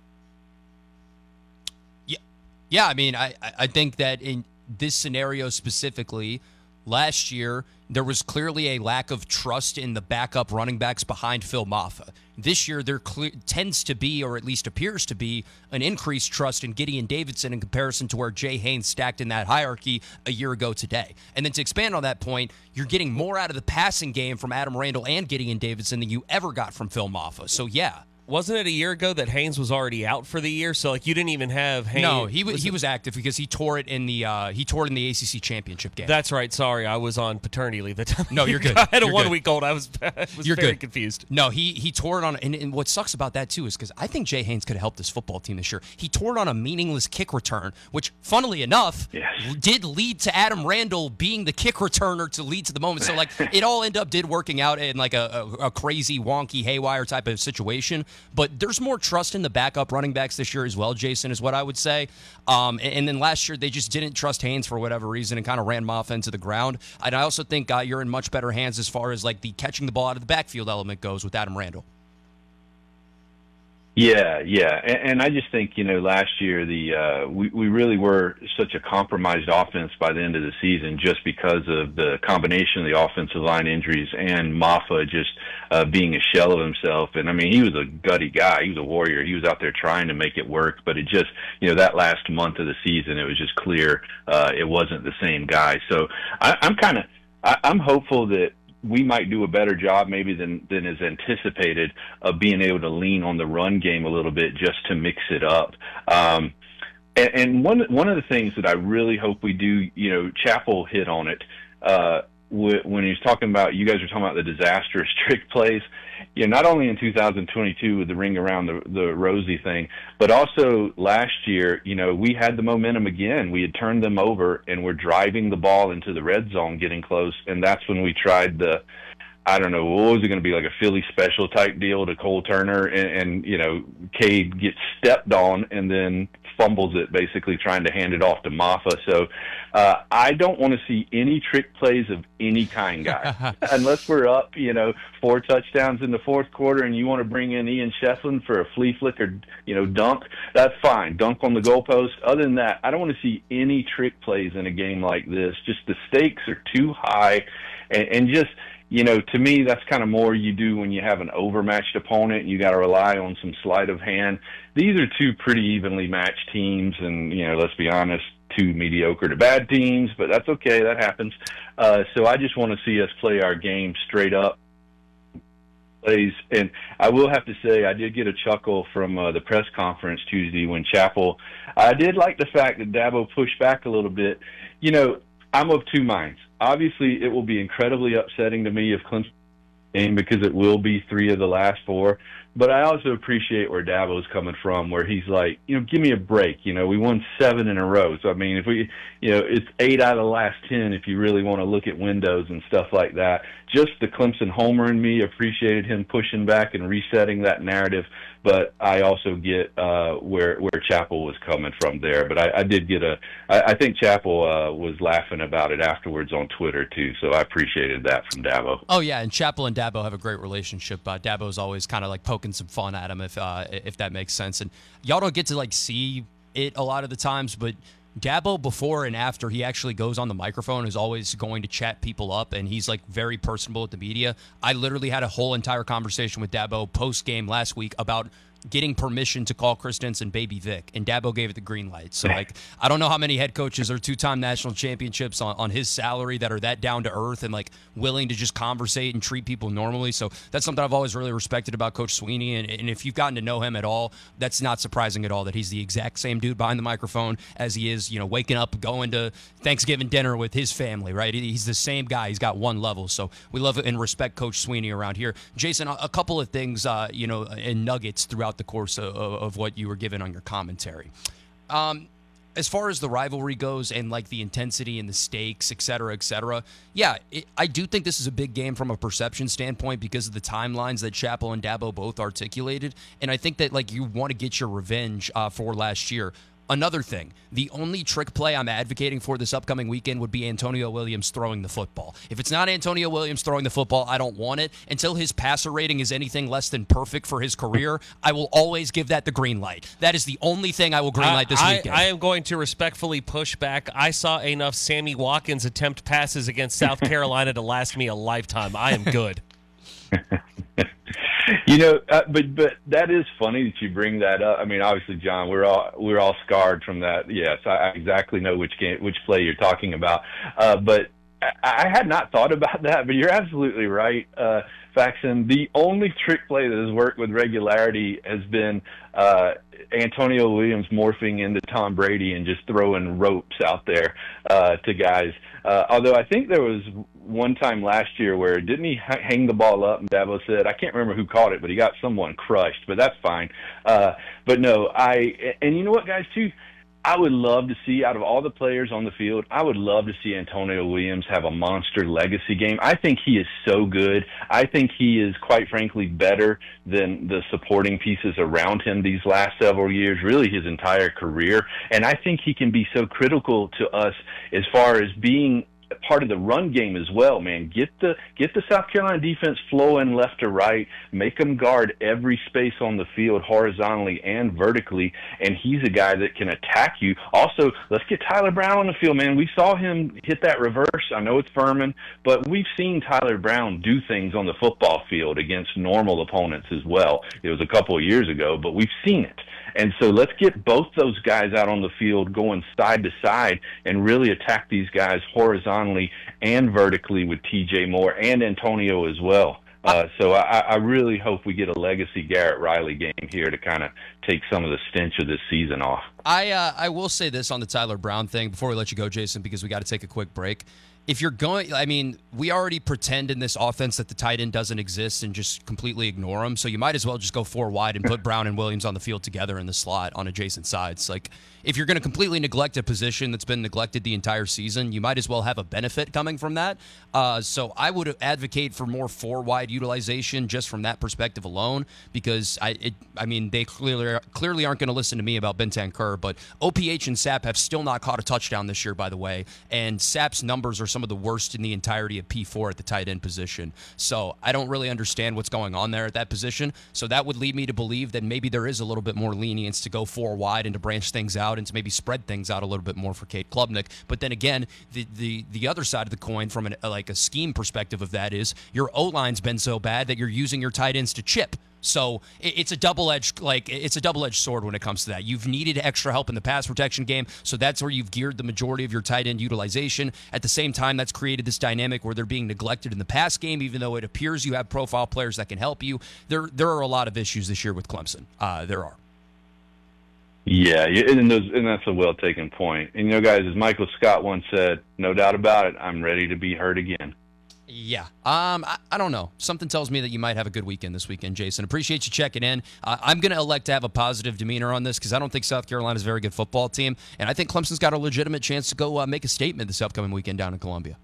Yeah. I mean, I think that in this scenario specifically, last year there was clearly a lack of trust in the backup running backs behind Phil Maffa. This year there tends to be, or at least appears to be, an increased trust in Gideon Davidson in comparison to where Jay Haynes stacked in that hierarchy a year ago today. And then to expand on that point, you're getting more out of the passing game from Adam Randall and Gideon Davidson than you ever got from Phil Maffa. So, yeah. Wasn't it a year ago that Haynes was already out for the year? So, you didn't even have Haynes. No, he was active because he tore it in the ACC championship game. That's right. Sorry, I was on paternity leave that time. No, you're good. I had a You're 1 good. week old. I was You're very good. confused. No, he tore it on, and what sucks about that too is because I think Jay Haynes could have helped this football team this year. He tore it on a meaningless kick return, which, funnily enough, did lead to Adam Randall being the kick returner to lead to the moment. So, it all did working out in a crazy, wonky, haywire type of situation. But there's more trust in the backup running backs this year as well, Jason, is what I would say. And then last year, they just didn't trust Haynes for whatever reason and kind of ran Maffa into the ground. And I also think you're in much better hands as far as the catching the ball out of the backfield element goes with Adam Randall. Yeah. And I just think, last year we really were such a compromised offense by the end of the season just because of the combination of the offensive line injuries and Maffa just being a shell of himself. And, I mean, he was a gutty guy. He was a warrior. He was out there trying to make it work. But it just, that last month of the season, it was just clear it wasn't the same guy. So I'm hopeful that we might do a better job maybe than is anticipated of being able to lean on the run game a little bit just to mix it up. And one of the things that I really hope we do, Chappell hit on it when he was talking about, you guys were talking about the disastrous trick plays. Not only in 2022 with the ring around the Rosie thing, but also last year, we had the momentum again. We had turned them over and we're driving the ball into the red zone, getting close, and that's when we tried the I don't know, what was it going to be, like a Philly special type deal to Cole Turner, and Cade gets stepped on and then fumbles it, basically trying to hand it off to Maffa. So I don't want to see any trick plays of any kind, guys. Unless we're up, 4 touchdowns in the fourth quarter and you want to bring in Ian Shefflin for a flea flicker, dunk, that's fine. Dunk on the goalpost. Other than that, I don't want to see any trick plays in a game like this. Just the stakes are too high, and just, to me, that's kind of more you do when you have an overmatched opponent and you got to rely on some sleight of hand. These are two pretty evenly matched teams, and, let's be honest, two mediocre to bad teams, but that's okay. That happens. So I just want to see us play our game straight up. And I will have to say, I did get a chuckle from the press conference Tuesday when Chappell, I did like the fact that Dabo pushed back a little bit. I'm of two minds. Obviously, it will be incredibly upsetting to me if Clemson game, because it will be 3 of the last 4. But I also appreciate where Dabo's coming from, where he's like, give me a break. We won 7 in a row. So, I mean, if we, it's 8 out of the last 10 if you really want to look at windows and stuff like that. Just the Clemson homer in me appreciated him pushing back and resetting that narrative. But I also get where Chappell was coming from there. But I did get I think Chappell was laughing about it afterwards on Twitter, too. So I appreciated that from Dabo. Oh, yeah, and Chappell and Dabo have a great relationship. Dabo's always kind of like poking some fun at him, if that makes sense. And y'all don't get to see it a lot of the times, but Dabo, before and after he actually goes on the microphone, is always going to chat people up, and he's very personable with the media. I literally had a whole entire conversation with Dabo post game last week about getting permission to call Chris Denson Baby Vic, and Dabo gave it the green light. So, I don't know how many head coaches or 2-time national championships on his salary that are that down to earth and willing to just conversate and treat people normally. So that's something I've always really respected about Coach Sweeney. And if you've gotten to know him at all, that's not surprising at all that he's the exact same dude behind the microphone as he is, waking up, going to Thanksgiving dinner with his family, right? He's the same guy. He's got one level. So we love and respect Coach Sweeney around here. Jason, a couple of things, and nuggets throughout the course of what you were given on your commentary. As far as the rivalry goes and the intensity and the stakes, et cetera, yeah, I do think this is a big game from a perception standpoint because of the timelines that Chappell and Dabo both articulated. And I think that you want to get your revenge for last year. Another thing, the only trick play I'm advocating for this upcoming weekend would be Antonio Williams throwing the football. If it's not Antonio Williams throwing the football, I don't want it. Until his passer rating is anything less than perfect for his career, I will always give that the green light. That is the only thing I will green light this weekend. I am going to respectfully push back. I saw enough Sammy Watkins attempt passes against South Carolina to last me a lifetime. I am good. But that is funny that you bring that up. I mean, obviously, John, we're all scarred from that. Yes, I exactly know which play you're talking about. But I had not thought about that. But you're absolutely right, Faxon. The only trick play that has worked with regularity has been Antonio Williams morphing into Tom Brady and just throwing ropes out there to guys. Although I think there was one time last year where didn't he hang the ball up and Dabo said, I can't remember who caught it, but he got someone crushed, but that's fine. But no, and you know what, guys, too, I would love to see, out of all the players on the field, I would love to see Antonio Williams have a monster legacy game. I think he is so good. I think he is, quite frankly, better than the supporting pieces around him these last several years, really his entire career. And I think he can be so critical to us as far as being part of the run game as well, man. Get the South Carolina defense flowing left to right, make them guard every space on the field horizontally and vertically, and he's a guy that can attack you. Also, let's get Tyler Brown on the field, man. We saw him hit that reverse. I know it's Furman, but we've seen Tyler Brown do things on the football field against normal opponents as well. It was a couple of years ago, but we've seen it. And so let's get both those guys out on the field going side to side and really attack these guys horizontally and vertically with TJ Moore and Antonio as well. So I really hope we get a legacy Garrett Riley game here to kind of take some of the stench of this season off. I will say this on the Tyler Brown thing before we let you go, Jason, because we got to take a quick break. if you're going, I mean, we already pretend in this offense that the tight end doesn't exist and just completely ignore him. So you might as well just go 4 wide and put Brown and Williams on the field together in the slot on adjacent sides. Like, if you're going to completely neglect a position that's been neglected the entire season, you might as well have a benefit coming from that. So I would advocate for more 4 wide utilization just from that perspective alone, because they clearly aren't going to listen to me about Bentancur, but OPH and Sapp have still not caught a touchdown this year, by the way, and Sapp's numbers are some of the worst in the entirety of P4 at the tight end position. So I don't really understand what's going on there at that position. So that would lead me to believe that maybe there is a little bit more lenience to go 4 wide and to branch things out and to maybe spread things out a little bit more for Cade Klubnik. But then again, the other side of the coin from a scheme perspective of that is your O-line's been so bad that you're using your tight ends to chip. So it's a double-edged sword when it comes to that. You've needed extra help in the pass protection game, so that's where you've geared the majority of your tight end utilization. At the same time, that's created this dynamic where they're being neglected in the pass game, even though it appears you have profile players that can help you. There are a lot of issues this year with Clemson. There are. Yeah, and that's a well-taken point. And, guys, as Michael Scott once said, no doubt about it, I'm ready to be hurt again. Yeah. I don't know. Something tells me that you might have a good weekend this weekend, Jason. Appreciate you checking in. I'm going to elect to have a positive demeanor on this because I don't think South Carolina's a very good football team, and I think Clemson's got a legitimate chance to go make a statement this upcoming weekend down in Columbia.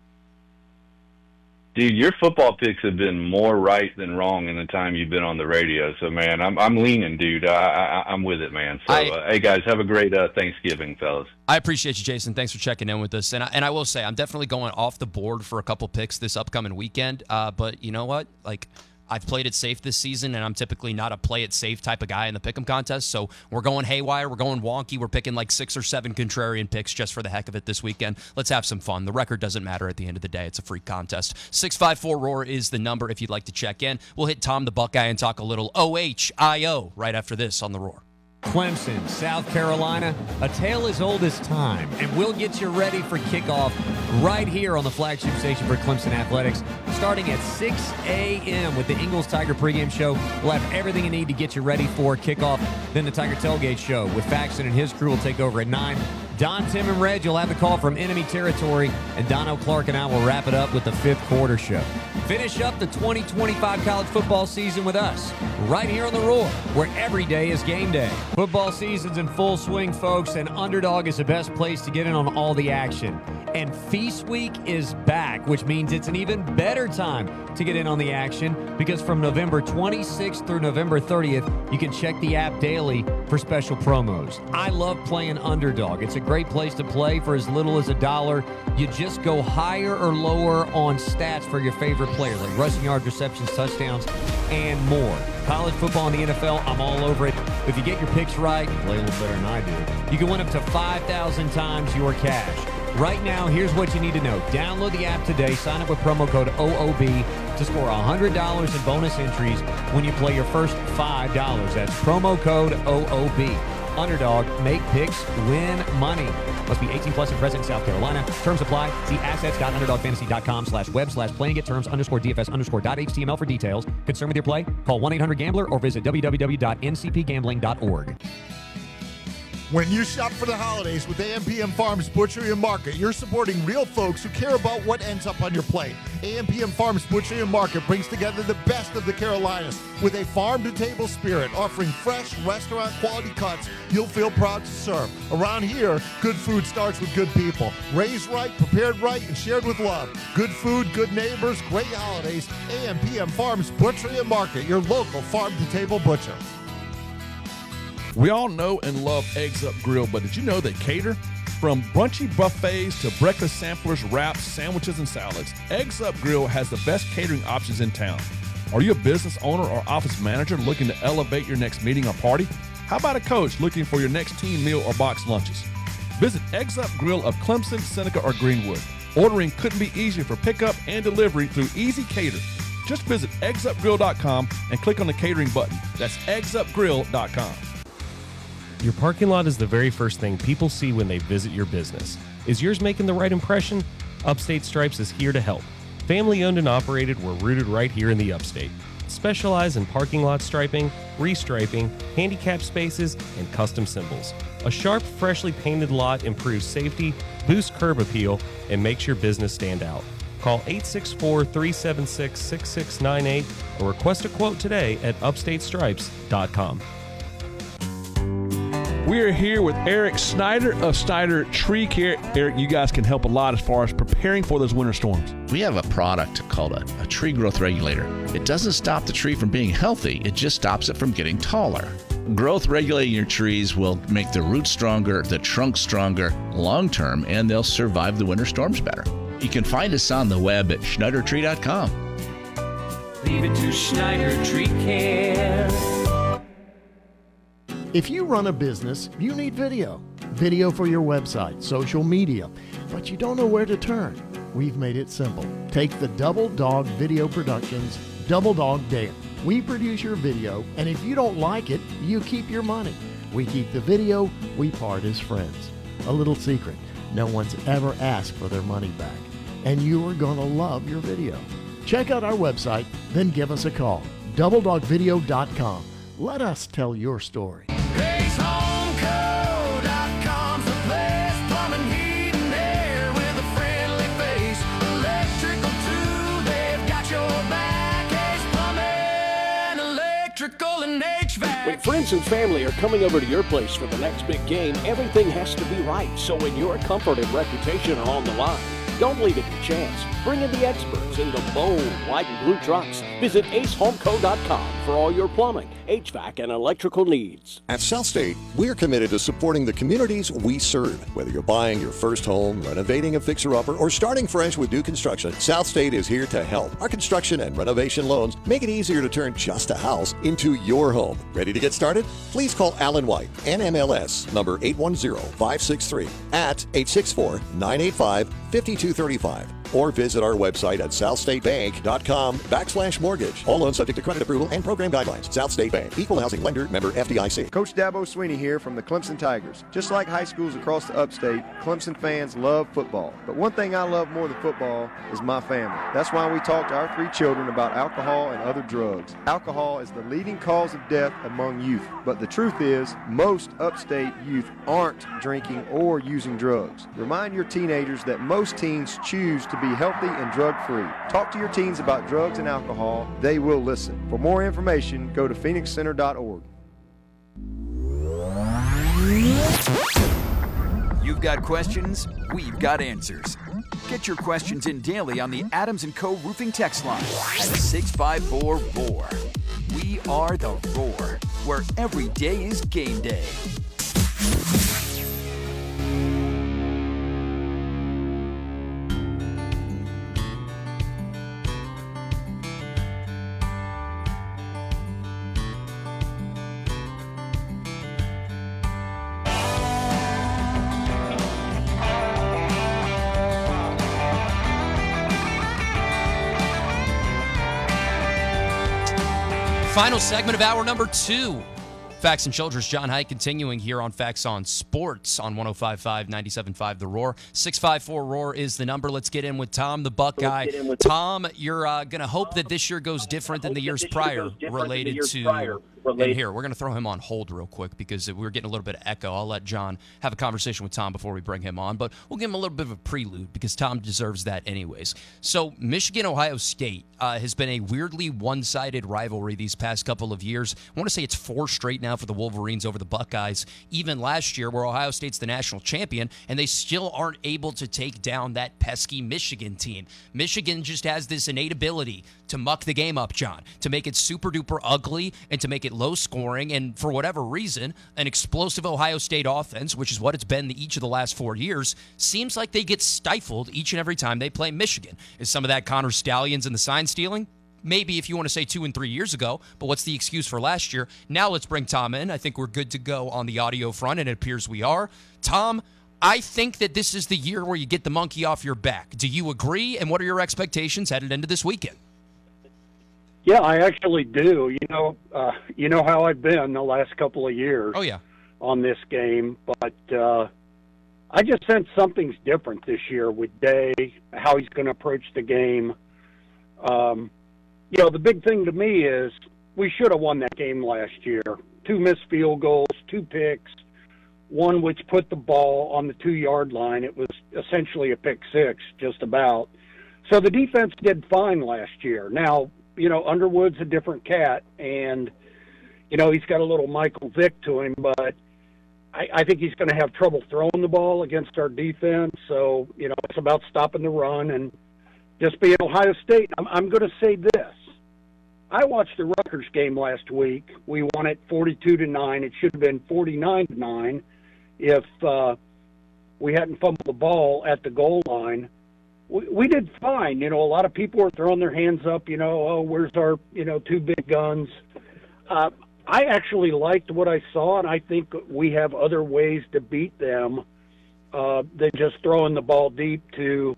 Dude, your football picks have been more right than wrong in the time you've been on the radio. So, man, I'm leaning, dude. I'm with it, man. So, hey, guys, have a great Thanksgiving, fellas. I appreciate you, Jason. Thanks for checking in with us. And I will say, I'm definitely going off the board for a couple picks this upcoming weekend. But you know what? I've played it safe this season, and I'm typically not a play it safe type of guy in the pick'em contest. So we're going haywire. We're going wonky. We're picking 6 or 7 contrarian picks just for the heck of it this weekend. Let's have some fun. The record doesn't matter at the end of the day. It's a free contest. 654-ROAR is the number if you'd like to check in. We'll hit Tom the Buckeye and talk a little OHIO right after this on The Roar. Clemson, South Carolina, a tale as old as time, and we'll get you ready for kickoff right here on the flagship station for Clemson Athletics, starting at 6 a.m. with the Ingles Tiger pregame show. We'll have everything you need to get you ready for kickoff. Then the Tiger Tailgate show with Faxon and his crew will take over at 9. Don, Tim, and Reg, you'll have the call from enemy territory, and Dono Clark and I will wrap it up with the 5th quarter show. Finish up the 2025 college football season with us, right here on The Roar, where every day is game day. Football season's in full swing, folks, and Underdog is the best place to get in on all the action. And Feast Week is back, which means it's an even better time to get in on the action, because from November 26th through November 30th, you can check the app daily for special promos. I love playing Underdog. It's a great place to play for as little as $1. You just go higher or lower on stats for your favorite players, like rushing yards, receptions, touchdowns, and more. College football and the NFL, I'm all over it. If you get your picks right, you play a little better than I do, you can win up to 5,000 times your cash. Right now, here's what you need to know. Download the app today, sign up with promo code OOB to score $100 in bonus entries when you play your first $5. That's promo code OOB. Underdog, make picks, win money. Must be 18 plus and present in South Carolina. Terms apply. See assets.underdogfantasy.com/playing. Get terms _DFS_.html for details. Concerned with your play? Call 1-800-GAMBLER or visit www.ncpgambling.org. When you shop for the holidays with AMPM Farms Butchery and Market, you're supporting real folks who care about what ends up on your plate. AMPM Farms Butchery and Market brings together the best of the Carolinas with a farm-to-table spirit, offering fresh, restaurant-quality cuts you'll feel proud to serve. Around here, good food starts with good people. Raised right, prepared right, and shared with love. Good food, good neighbors, great holidays. AMPM Farms Butchery and Market, your local farm-to-table butcher. We all know and love Eggs Up Grill, but did you know they cater? From brunchy buffets to breakfast samplers, wraps, sandwiches, and salads, Eggs Up Grill has the best catering options in town. Are you a business owner or office manager looking to elevate your next meeting or party? How about a coach looking for your next team meal or box lunches? Visit Eggs Up Grill of Clemson, Seneca, or Greenwood. Ordering couldn't be easier for pickup and delivery through Easy Cater. Just visit eggsupgrill.com and click on the catering button. That's eggsupgrill.com. Your parking lot is the very first thing people see when they visit your business. Is yours making the right impression? Upstate Stripes is here to help. Family owned and operated, we're rooted right here in the Upstate. specialize in parking lot striping, restriping, handicap spaces, and custom symbols. A sharp, freshly painted lot improves safety, boosts curb appeal, and makes your business stand out. Call 864-376-6698 or request a quote today at upstatestripes.com. We're here with Eric Snyder of Snyder Tree Care. Eric, you guys can help a lot as far as preparing for those winter storms. We have a product called a tree growth regulator. It doesn't stop the tree from being healthy, it just stops it from getting taller. Growth regulating your trees will make the roots stronger, the trunk stronger long term, and they'll survive the winter storms better. You can find us on the web at schneidertree.com. Leave it to Schneider Tree Care. If you run a business, you need video. Video for your website, social media, but you don't know where to turn. We've made it simple. Take the Double Dog Video Productions Double Dog Daily. We produce your video, and if you don't like it, you keep your money. We keep the video, we part as friends. A little secret, no one's ever asked for their money back, and you are going to love your video. Check out our website, then give us a call. DoubleDogVideo.com. Let us tell your story. HaysHomeCo.com's the place. Plumbing, heat, and air with a friendly face. Electrical too, they've got your back. Hayes Plumbing, electrical, and HVAC. When friends and family are coming over to your place for the next big game, everything has to be right. So when your comfort and reputation are on the line, don't leave it to chance. Bring in the experts in the bold, white, and blue trucks. Visit acehomeco.com for all your plumbing, HVAC, and electrical needs. At South State, we're committed to supporting the communities we serve. Whether you're buying your first home, renovating a fixer-upper, or starting fresh with new construction, South State is here to help. Our construction and renovation loans make it easier to turn just a house into your home. Ready to get started? Please call Alan White, NMLS, number 810563 at 864-985-5235. Or visit our website at southstatebank.com/mortgage. All loans subject to credit approval and program guidelines. South State Bank, equal housing lender, member FDIC. Coach Dabo Sweeney here from the Clemson Tigers. Just like high schools across the upstate, Clemson fans love football. But one thing I love more than football is my family. That's why we talk to our 3 children about alcohol and other drugs. Alcohol is the leading cause of death among youth. But the truth is, most upstate youth aren't drinking or using drugs. Remind your teenagers that most teens choose to be healthy and drug-free. Talk to your teens about drugs and alcohol. They will listen. For more information, go to phoenixcenter.org. You've got questions, we've got answers. Get your questions in daily on the Adams & Co. Roofing text line at 654-ROAR. We are the Roar, where every day is game day. Final segment of hour number 2. Facts and Shoulders, John Haidt continuing here on Facts on Sports on 105.5, 97.5 The Roar. 654-ROAR is the number. Let's get in with Tom, the Buckeye. Tom, you're going to hope that this year goes different than the years prior related to... And here, we're going to throw him on hold real quick because we're getting a little bit of echo. I'll let John have a conversation with Tom before we bring him on, but we'll give him a little bit of a prelude because Tom deserves that anyways. So Michigan-Ohio State has been a weirdly one-sided rivalry these past couple of years. I want to say it's 4 straight now for the Wolverines over the Buckeyes, even last year where Ohio State's the national champion, and they still aren't able to take down that pesky Michigan team. Michigan just has this innate ability to muck the game up, John, to make it super-duper ugly and to make it low scoring, and for whatever reason, an explosive Ohio State offense, which is what it's been each of the last 4 years, seems like they get stifled each and every time they play Michigan. Is some of that Connor Stallions and the sign stealing? Maybe if you want to say 2 and 3 years ago, but what's the excuse for last year? Now let's bring Tom in. I think we're good to go on the audio front, and it appears we are. Tom, I think that this is the year where you get the monkey off your back. Do you agree, and what are your expectations headed into this weekend? Yeah, I actually do. You know how I've been the last couple of years. Oh, yeah. On this game, but I just sense something's different this year with Day, how he's going to approach the game. the big thing to me is we should have won that game last year. 2 missed field goals, 2 picks, one which put the ball on the 2-yard line. It was essentially a pick six, just about. So the defense did fine last year. Now, Underwood's a different cat, and, he's got a little Michael Vick to him, but I think he's going to have trouble throwing the ball against our defense. So, it's about stopping the run and just being Ohio State. I'm going to say this. I watched the Rutgers game last week. We won it 42-9. It should have been 49-9 if we hadn't fumbled the ball at the goal line. We did fine. A lot of people were throwing their hands up, where's our, 2 big guns. I actually liked what I saw, and I think we have other ways to beat them than just throwing the ball deep to,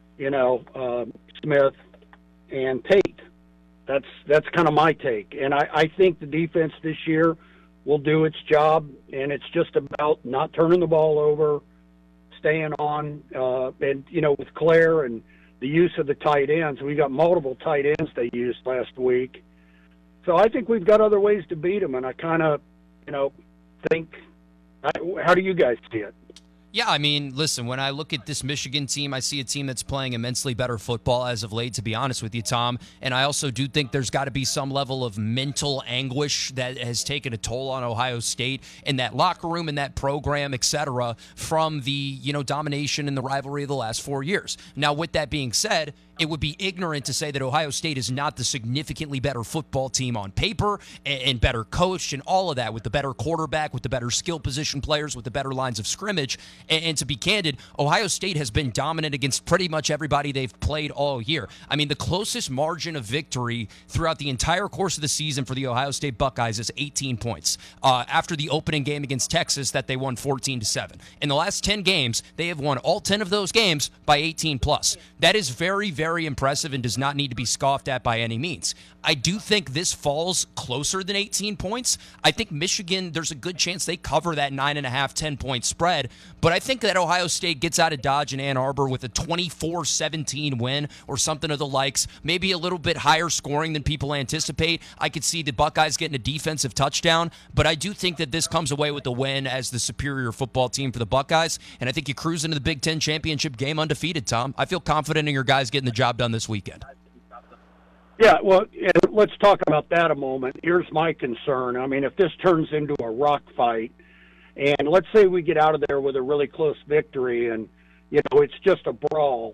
Smith and Tate. That's kind of my take. And I think the defense this year will do its job, and it's just about not turning the ball over, staying on, and, with Claire and the use of the tight ends. We got multiple tight ends they used last week. So I think we've got other ways to beat them, and I kind of, think, how do you guys see it? Yeah, I mean, listen, when I look at this Michigan team, I see a team that's playing immensely better football as of late, to be honest with you, Tom. And I also do think there's got to be some level of mental anguish that has taken a toll on Ohio State and that locker room and that program, et cetera, from the, domination and the rivalry of the last 4 years. Now, with that being said, it would be ignorant to say that Ohio State is not the significantly better football team on paper and better coached and all of that, with the better quarterback, with the better skill position players, with the better lines of scrimmage. And to be candid, Ohio State has been dominant against pretty much everybody they've played all year. I mean, the closest margin of victory throughout the entire course of the season for the Ohio State Buckeyes is 18 points. After the opening game against Texas that they won 14-7. In the last 10 games, they have won all 10 of those games by 18 plus. That is very, very impressive and does not need to be scoffed at by any means. I do think this falls closer than 18 points. I think Michigan, there's a good chance they cover that 9.5, 10-point spread, but I think that Ohio State gets out of Dodge and Ann Arbor with a 24-17 win or something of the likes, maybe a little bit higher scoring than people anticipate. I could see the Buckeyes getting a defensive touchdown, but I do think that this comes away with the win as the superior football team for the Buckeyes, and I think you cruise into the Big Ten championship game undefeated, Tom. I feel confident in your guys getting the job done this weekend. Yeah, well, let's talk about that a moment. Here's my concern. I mean, if this turns into a rock fight, and let's say we get out of there with a really close victory and, it's just a brawl,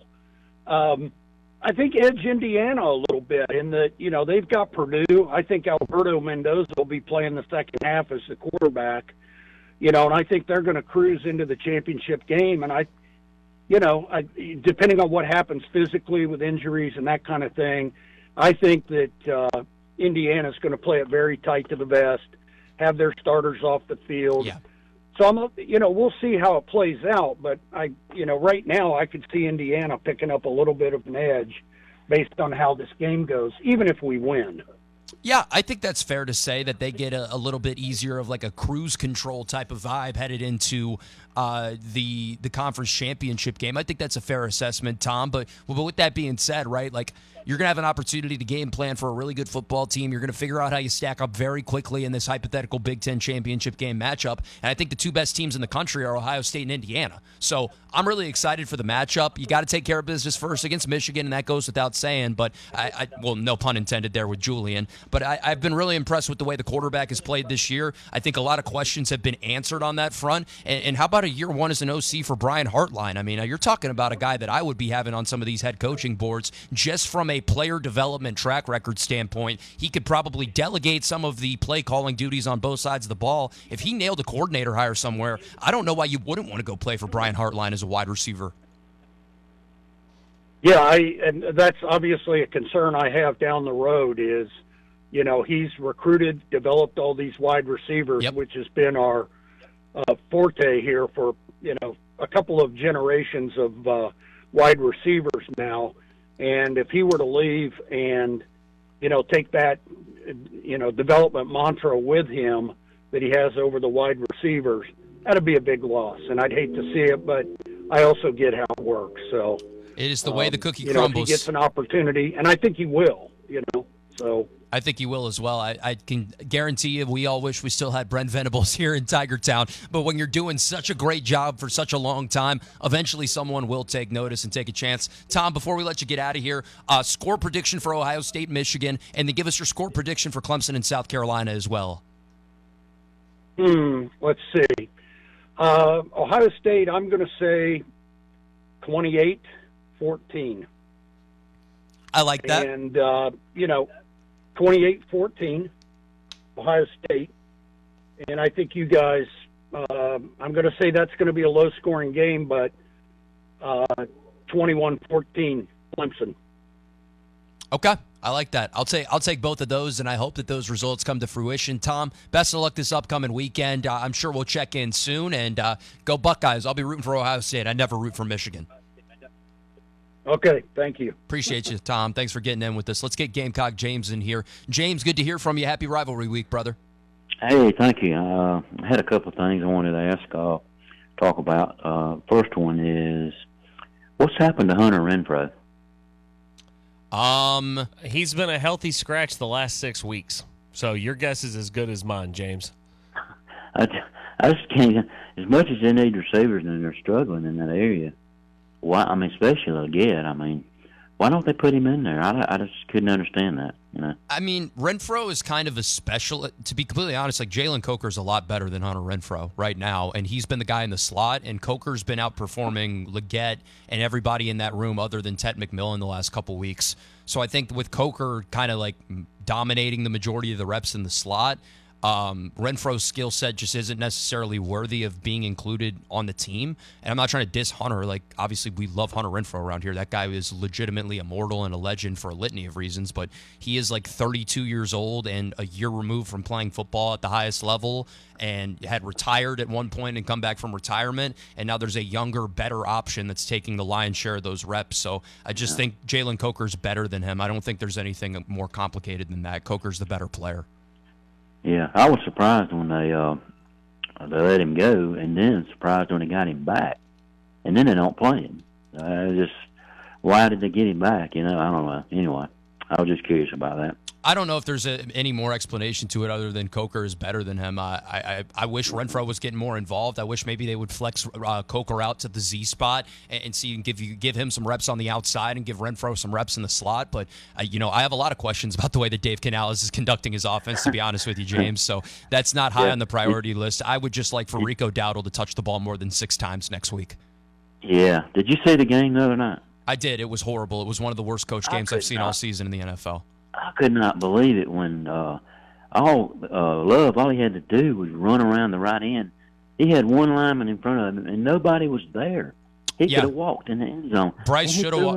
I think edge Indiana a little bit in that, they've got Purdue. I think Alberto Mendoza will be playing the second half as the quarterback, and I think they're going to cruise into the championship game. And depending on what happens physically with injuries and that kind of thing, I think that Indiana's going to play it very tight to the vest, have their starters off the field. Yeah. So we'll see how it plays out. But right now I could see Indiana picking up a little bit of an edge based on how this game goes, even if we win. Yeah, I think that's fair to say that they get a little bit easier of like a cruise control type of vibe headed into the conference championship game. I think that's a fair assessment, Tom. But with that being said, right, like you're going to have an opportunity to game plan for a really good football team. You're going to figure out how you stack up very quickly in this hypothetical Big Ten championship game matchup. And I think the two best teams in the country are Ohio State and Indiana. So I'm really excited for the matchup. You got to take care of business first against Michigan, and that goes without saying. But, well, no pun intended there with Julian. But I've been really impressed with the way the quarterback has played this year. I think a lot of questions have been answered on that front. And how about a year one as an OC for Brian Hartline? I mean, you're talking about a guy that I would be having on some of these head coaching boards just from a player development track record standpoint. He could probably delegate some of the play calling duties on both sides of the ball. If he nailed a coordinator hire somewhere, I don't know why you wouldn't want to go play for Brian Hartline as a wide receiver. Yeah, and that's obviously a concern I have down the road is, he's recruited, developed all these wide receivers, yep, which has been our forte here for, a couple of generations of wide receivers now. And if he were to leave and, take that, development mantra with him that he has over the wide receivers, that'd be a big loss. And I'd hate to see it, but I also get how it works. So it is the way the cookie crumbles. If he gets an opportunity, and I think he will, So I think you will as well. I can guarantee you we all wish we still had Brent Venables here in Tiger Town. But when you're doing such a great job for such a long time, eventually someone will take notice and take a chance. Tom, before we let you get out of here, score prediction for Ohio State, Michigan, and then give us your score prediction for Clemson and South Carolina as well. Let's see. Ohio State, I'm going to say 28-14. I like that. And, 28-14, Ohio State. And I think you guys, I'm going to say that's going to be a low-scoring game, but 21-14, Clemson. Okay, I like that. I'll take both of those, and I hope that those results come to fruition. Tom, best of luck this upcoming weekend. I'm sure we'll check in soon, and go Buckeyes. I'll be rooting for Ohio State. I never root for Michigan. Okay, thank you. Appreciate you, Tom. Thanks for getting in with us. Let's get Gamecock James in here. James, good to hear from you. Happy rivalry week, brother. Hey, thank you. I had a couple of things I wanted to ask, talk about. First one is, what's happened to Hunter Renfrow? He's been a healthy scratch the last 6 weeks. So your guess is as good as mine, James. I just can't. As much as they need receivers and they're struggling in that area, why? I mean, especially again. I mean, why don't they put him in there? I just couldn't understand that. You know. I mean, Renfrow is kind of a special. To be completely honest, like Jalen Coker's a lot better than Hunter Renfrow right now, and he's been the guy in the slot. And Coker's been outperforming Leggett and everybody in that room, other than Ted McMillan, the last couple weeks. So I think with Coker kind of like dominating the majority of the reps in the slot, Renfro's skill set just isn't necessarily worthy of being included on the team. And I'm not trying to diss Hunter. Like, obviously, we love Hunter Renfrow around here. That guy is legitimately immortal and a legend for a litany of reasons. But he is like 32 years old and a year removed from playing football at the highest level, and had retired at one point and come back from retirement. And now there's a younger, better option that's taking the lion's share of those reps. So I just think Jalen Coker's better than him. I don't think there's anything more complicated than that. Coker's the better player. Yeah, I was surprised when they let him go, and then surprised when they got him back, and then they don't play him. Why did they get him back? You know, I don't know. Anyway, I was just curious about that. I don't know if there's any more explanation to it other than Coker is better than him. I wish Renfrow was getting more involved. I wish maybe they would flex Coker out to the Z spot and see and give him some reps on the outside and give Renfrow some reps in the slot. But I have a lot of questions about the way that Dave Canales is conducting his offense, to be honest with you, James. So that's not high on the priority list. I would just like for Rico Dowdle to touch the ball more than 6 times next week. Yeah. Did you see the game the other night? I did. It was horrible. It was one of the worst coach games I've seen all season in the NFL. I could not believe it when Love, all he had to do was run around the right end. He had one lineman in front of him, and nobody was there. He could have walked in the end zone. Bryce should have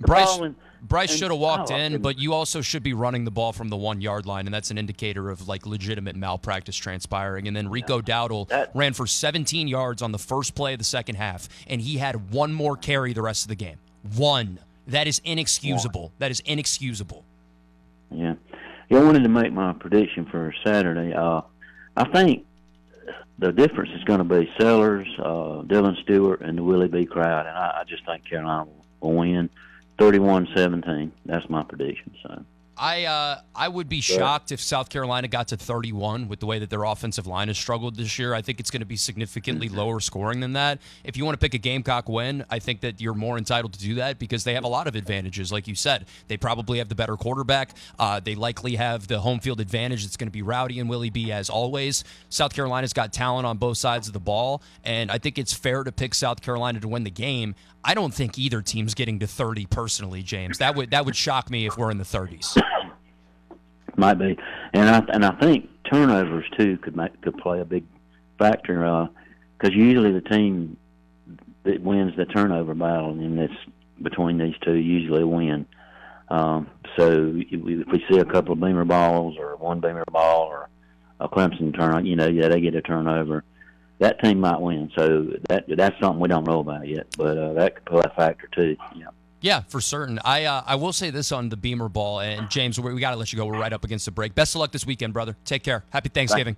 walked in, but you also should be running the ball from the 1-yard line, and that's an indicator of like legitimate malpractice transpiring. And then Rico Dowdle ran for 17 yards on the first play of the second half, and he had one more carry the rest of the game. One. That is inexcusable. That is inexcusable. Yeah. I wanted to make my prediction for Saturday. I think the difference is going to be Sellers, Dylan Stewart, and the Willie B. crowd, and I just think Carolina will win 31-17. That's my prediction. So I would be shocked if South Carolina got to 31 with the way that their offensive line has struggled this year. I think it's going to be significantly lower scoring than that. If you want to pick a Gamecock win, I think that you're more entitled to do that because they have a lot of advantages. Like you said, they probably have the better quarterback. They likely have the home field advantage. It's going to be Rowdy and Willie B as always. South Carolina's got talent on both sides of the ball, and I think it's fair to pick South Carolina to win the game. I don't think either team's getting to 30 personally, James. That would shock me if we're in the 30s. Might be, and I think turnovers too could play a big factor because usually the team that wins the turnover battle, and that's between these two, usually win. So if we see a couple of beamer balls or one beamer ball or a Clemson turnover, they get a turnover. That team might win, so that's something we don't know about yet, but that could play a factor too. Yeah, for certain. I will say this on the Beamer Ball, and James, we got to let you go. We're right up against the break. Best of luck this weekend, brother. Take care. Happy Thanksgiving.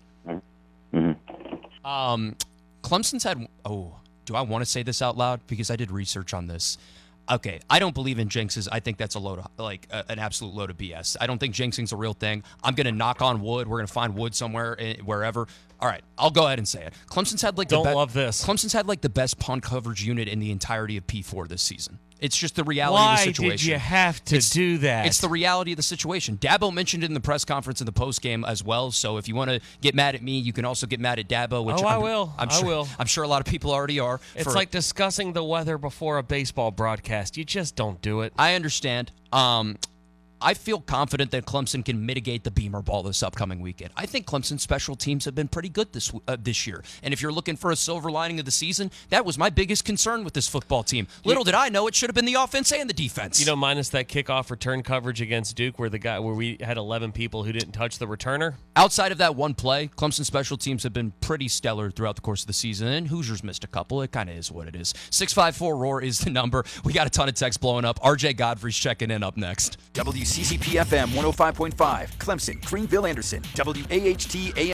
Mm-hmm. Clemson's had. Oh, do I want to say this out loud? Because I did research on this. Okay, I don't believe in jinxes. I think that's a load of, an absolute load of BS. I don't think jinxing's a real thing. I'm going to knock on wood. We're going to find wood somewhere, wherever. All right, I'll go ahead and say it. Clemson's had Clemson's had the best punt coverage unit in the entirety of P4 this season. It's just the reality of the situation. Why did you have to do that? It's the reality of the situation. Dabo mentioned it in the press conference in the postgame as well. So if you want to get mad at me, you can also get mad at Dabo. Which I will. I'm sure a lot of people already are. It's like discussing the weather before a baseball broadcast. You just don't do it. I understand. I feel confident that Clemson can mitigate the Beamer ball this upcoming weekend. I think Clemson's special teams have been pretty good this year. And if you're looking for a silver lining of the season, that was my biggest concern with this football team. Little did I know it should have been the offense and the defense. You know, minus that kickoff return coverage against Duke where we had 11 people who didn't touch the returner. Outside of that one play, Clemson special teams have been pretty stellar throughout the course of the season, and Hoosiers missed a couple. It kind of is what it is. 654-ROAR is the number. We got a ton of text blowing up. RJ Godfrey's checking in up next. WCCP FM 105.5, Clemson, Greenville, Anderson, WAHT AM.